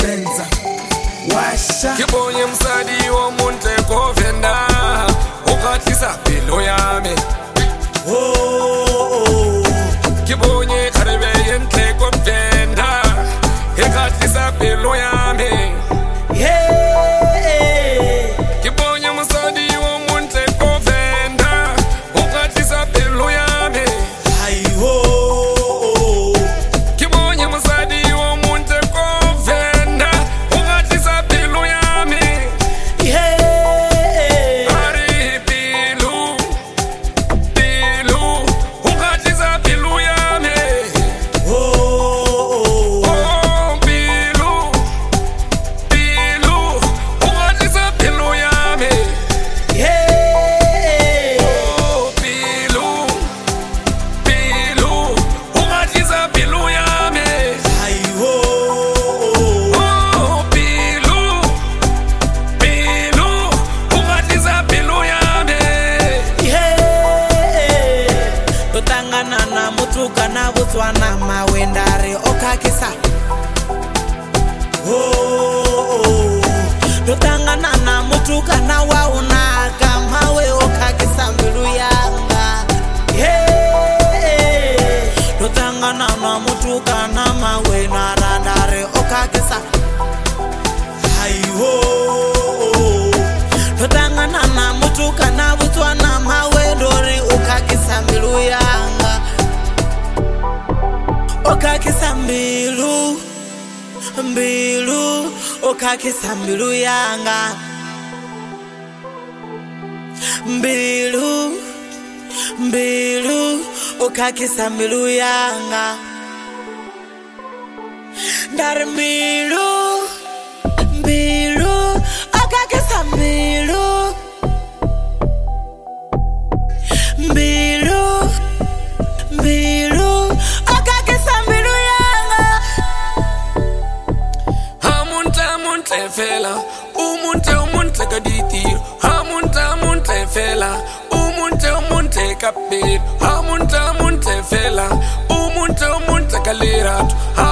benza washa Kibonye msadi womunte kovenda ukatisa pilo yame Kibonye karebe yente kovenda ukatisa pilo yame Kibonye msadi womunte kovenda ukatisa pilo yame Kibonye msadi womunte kovenda ukatisa pilo yame Ari pilu ukatisa pilo yame ukatisa pilo yame ukatisa pilo yame ukatisa pilo yame Totangana na mutuka na Botswana mawendare okakisa Totangana na mutuka na wauna kamawe okakisa mbilu yanga Totangana na mutuka na mawe na randare okakisa Totangana na mutuka na Botswana mawe dori okakisa mbilu yanga Okakisa mbilu okakisa mbilu yanga mbilu okakisa mbilu yanga Ndari mbilu okakisa mbilu okakisa mbilu yanga Hamunte fela umunte kaditiro Hamunte fela umunte kapir Hamunte fela umunte kaliratu